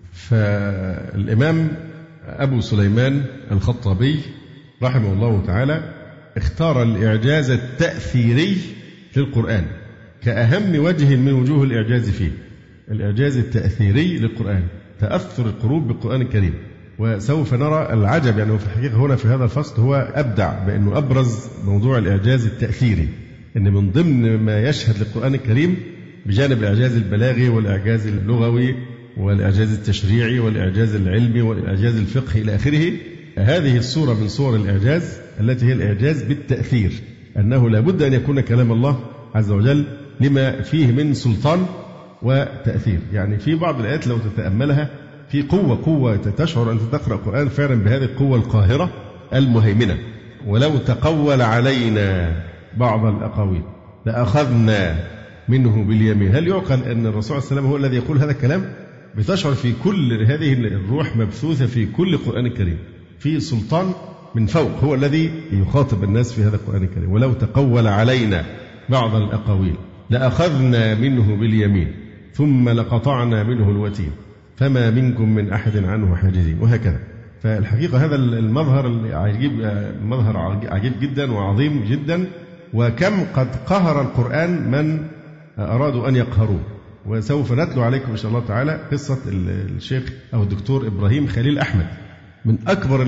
فالإمام أبو سليمان الخطابي رحمه الله تعالى اختار الإعجاز التأثيري للقرآن كأهم وجه من وجوه الإعجاز فيه. الإعجاز التأثيري للقرآن تأثر القلوب بالقرآن الكريم، وسوف نرى العجب يعني في الحقيقة هنا في هذا الفصل هو أبدع بأنه أبرز موضوع الإعجاز التأثيري، إن من ضمن ما يشهد للقرآن الكريم بجانب الإعجاز البلاغي والإعجاز اللغوي والإعجاز التشريعي والإعجاز العلمي والإعجاز الفقهي إلى آخره، هذه الصورة من صور الإعجاز التي هي الإعجاز بالتأثير، أنه لا بد أن يكون كلام الله عز وجل لما فيه من سلطان وتأثير. يعني في بعض الآيات لو تتأملها في قوة تشعر أن تقرأ القرآن فعلا بهذه القوة القاهرة المهيمنة. ولو تقول علينا بعض الأقاويل لأخذنا منه باليمين. هل يعقل أن الرسول صلى الله عليه وسلم هو الذي يقول هذا الكلام؟ بتشعر في كل هذه الروح مبثوثة في كل القرآن الكريم، في سلطان من فوق هو الذي يخاطب الناس في هذا القرآن الكريم. ولو تقول علينا بعض الأقاويل لأخذنا منه باليمين ثم لقطعنا منه الوتين فما منكم من أحد عنه حاجزين، وهكذا. فالحقيقة هذا المظهر العجيب مظهر عجيب جدا وعظيم جدا، وكم قد قهر القرآن من أرادوا أن يقهروه. وسوف نتلو عليكم إن شاء الله تعالى قصة الشيخ أو الدكتور إبراهيم خليل أحمد، من أكبر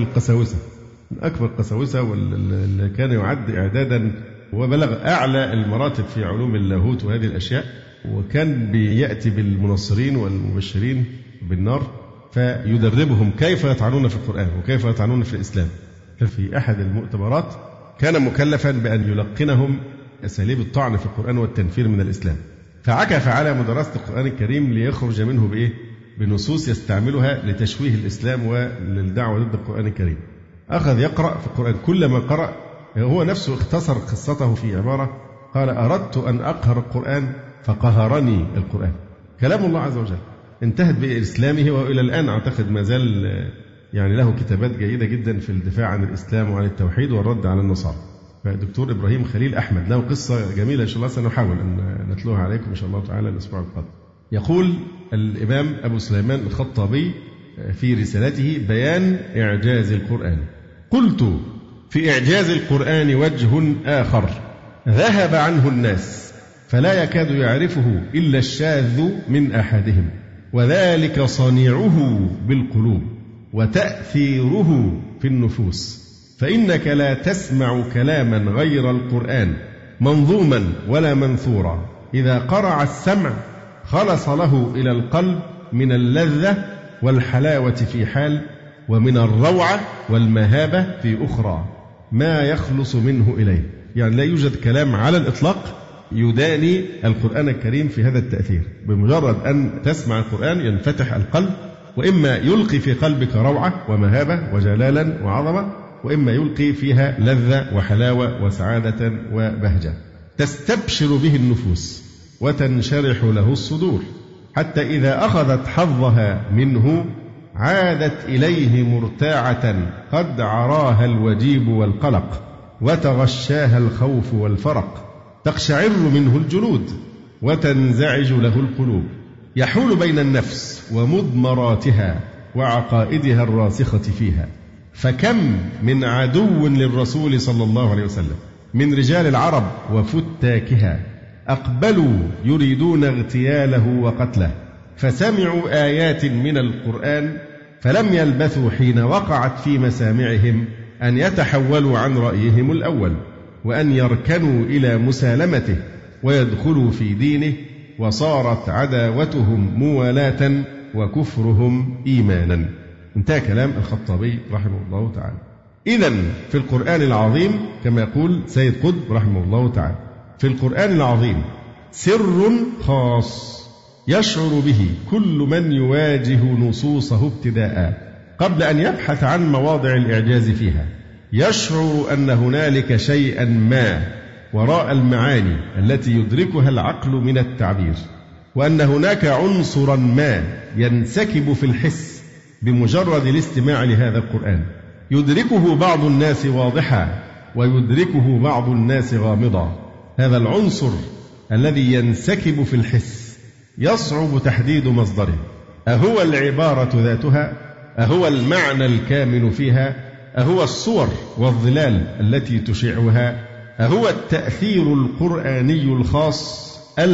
القساوسة واللي كان يعد إعدادا وبلغ أعلى المراتب في علوم اللاهوت وهذه الأشياء، وكان بيأتي بالمنصرين والمبشرين بالنار فيدربهم كيف يطعنون في القرآن وكيف يطعنون في الإسلام. ففي أحد المؤتمرات كان مكلفا بأن يلقنهم أساليب الطعن في القرآن والتنفير من الإسلام، فعكف على مدرسة القرآن الكريم ليخرج منه بنصوص يستعملها لتشويه الإسلام وللدعوة ضد القرآن الكريم. أخذ يقرأ في القرآن، كلما قرأ هو نفسه اختصر قصته في عبارة قال أردت أن أقهر القرآن فقهرني القرآن. كلام الله عز وجل انتهت بإسلامه، وإلى الآن أعتقد ما زال يعني له كتابات جيدة جدا في الدفاع عن الإسلام وعن التوحيد والرد على النصارى. فالدكتور إبراهيم خليل أحمد له قصة جميلة إن شاء الله سنحاول أن نتلوها عليكم إن شاء الله تعالى الأسبوع القادم. يقول الإمام أبو سليمان الخطابي في رسالته بيان إعجاز القرآن: قلت في إعجاز القرآن وجه آخر ذهب عنه الناس فلا يكاد يعرفه إلا الشاذ من أحدهم، وذلك صنيعه بالقلوب وتأثيره في النفوس، فإنك لا تسمع كلاما غير القرآن منظوما ولا منثورا إذا قرع السمع خلص له إلى القلب من اللذة والحلاوة في حال، ومن الروعة والمهابة في أخرى ما يخلص منه إليه. يعني لا يوجد كلام على الإطلاق يداني القرآن الكريم في هذا التأثير. بمجرد أن تسمع القرآن ينفتح القلب، وإما يلقي في قلبك روعة ومهابة وجلالا وعظمة، وإما يلقي فيها لذة وحلاوة وسعادة وبهجة تستبشر به النفوس وتنشرح له الصدور، حتى إذا أخذت حظها منه عادت إليه مرتاعة قد عراها الوجيب والقلق وتغشاها الخوف والفرق، تقشعر منه الجلود وتنزعج له القلوب، يحول بين النفس ومضمراتها وعقائدها الراسخة فيها. فكم من عدو للرسول صلى الله عليه وسلم من رجال العرب وفتاكها أقبلوا يريدون اغتياله وقتله، فسمعوا آيات من القرآن فلم يلبثوا حين وقعت في مسامعهم أن يتحولوا عن رأيهم الأول وأن يركنوا إلى مسالمته ويدخلوا في دينه، وصارت عداوتهم موالاة وكفرهم إيمانا. انتهى كلام الخطابي رحمه الله تعالى. إذن في القرآن العظيم كما يقول سيد قطب رحمه الله تعالى، في القرآن العظيم سر خاص يشعر به كل من يواجه نصوصه ابتداء قبل أن يبحث عن مواضع الإعجاز فيها، يشعر أن هنالك شيئا ما وراء المعاني التي يدركها العقل من التعبير، وأن هناك عنصرا ما ينسكب في الحس بمجرد الاستماع لهذا القرآن، يدركه بعض الناس واضحا ويدركه بعض الناس غامضا. هذا العنصر الذي ينسكب في الحس يصعب تحديد مصدره، أهو العبارة ذاتها؟ أهو المعنى الكامن فيها؟ أهو الصور والظلال التي تشعها؟ أهو التأثير القرآني الخاص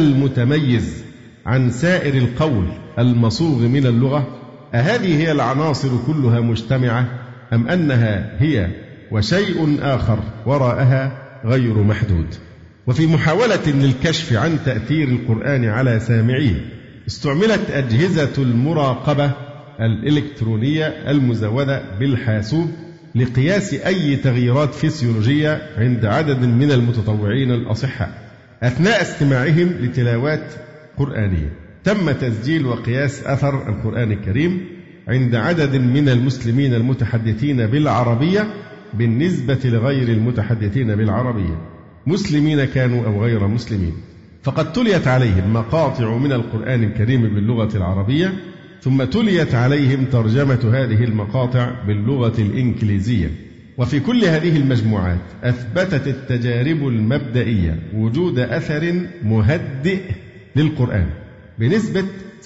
المتميز عن سائر القول المصوغ من اللغة؟ أهذه هي العناصر كلها مجتمعة أم أنها هي وشيء آخر وراءها غير محدود؟ وفي محاولة للكشف عن تأثير القرآن على سامعيه استعملت أجهزة المراقبة الإلكترونية المزودة بالحاسوب لقياس أي تغييرات فسيولوجية عند عدد من المتطوعين الأصحاء أثناء استماعهم لتلاوات قرآنية. تم تسجيل وقياس أثر القرآن الكريم عند عدد من المسلمين المتحدثين بالعربية بالنسبة لغير المتحدثين بالعربية، مسلمين كانوا أو غير مسلمين، فقد تليت عليهم مقاطع من القرآن الكريم باللغة العربية، ثم تليت عليهم ترجمة هذه المقاطع باللغة الإنجليزية. وفي كل هذه المجموعات أثبتت التجارب المبدئية وجود أثر مهدئ للقرآن بنسبة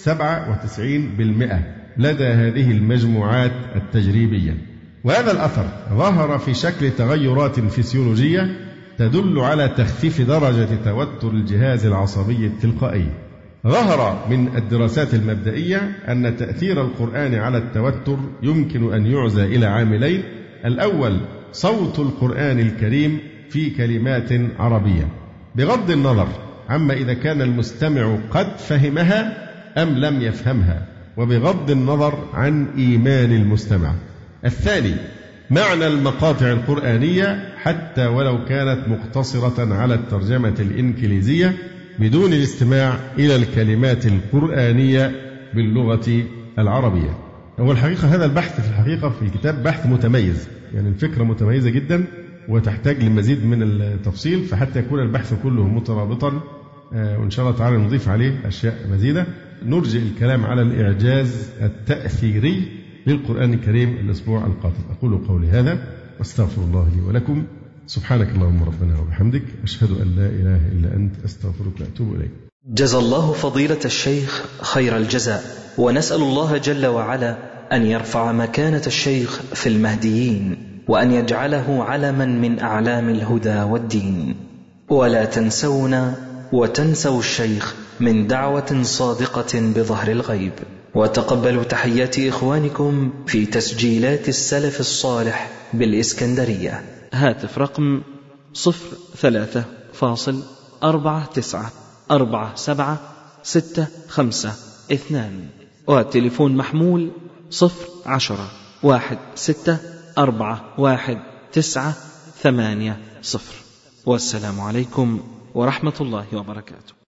97% لدى هذه المجموعات التجريبية، وهذا الأثر ظهر في شكل تغيرات فسيولوجية تدل على تخفيف درجة توتر الجهاز العصبي التلقائي. ظهر من الدراسات المبدئية أن تأثير القرآن على التوتر يمكن أن يعزى إلى عاملين: الأول صوت القرآن الكريم في كلمات عربية بغض النظر عما إذا كان المستمع قد فهمها أم لم يفهمها، وبغض النظر عن إيمان المستمع. الثاني معنى المقاطع القرآنية حتى ولو كانت مقتصرة على الترجمة الإنجليزية بدون الاستماع إلى الكلمات القرآنية باللغة العربية. والحقيقة هذا البحث في الحقيقة في الكتاب بحث متميز، يعني الفكرة متميزة جدا وتحتاج لمزيد من التفصيل، فحتى يكون البحث كله مترابطا وإن شاء الله تعالى نضيف عليه أشياء مزيدة. نرجع الكلام على الإعجاز التأثيري للقرآن الكريم الأسبوع القادم. أقول قولي هذا واستغفر الله لي ولكم. سبحانك اللهم ربنا وبحمدك، أشهد أن لا إله إلا أنت، أستغفرك وأتوب إليك. جزى الله فضيلة الشيخ خير الجزاء، ونسأل الله جل وعلا أن يرفع مكانة الشيخ في المهديين، وأن يجعله علما من أعلام الهدى والدين. ولا تنسونا وتنسوا الشيخ من دعوة صادقة بظهر الغيب، وتقبلوا تحيات إخوانكم في تسجيلات السلف الصالح بالإسكندرية. هاتف رقم 03-4947-65-2، والتليفون محمول 010-16-41-980. والسلام عليكم ورحمة الله وبركاته.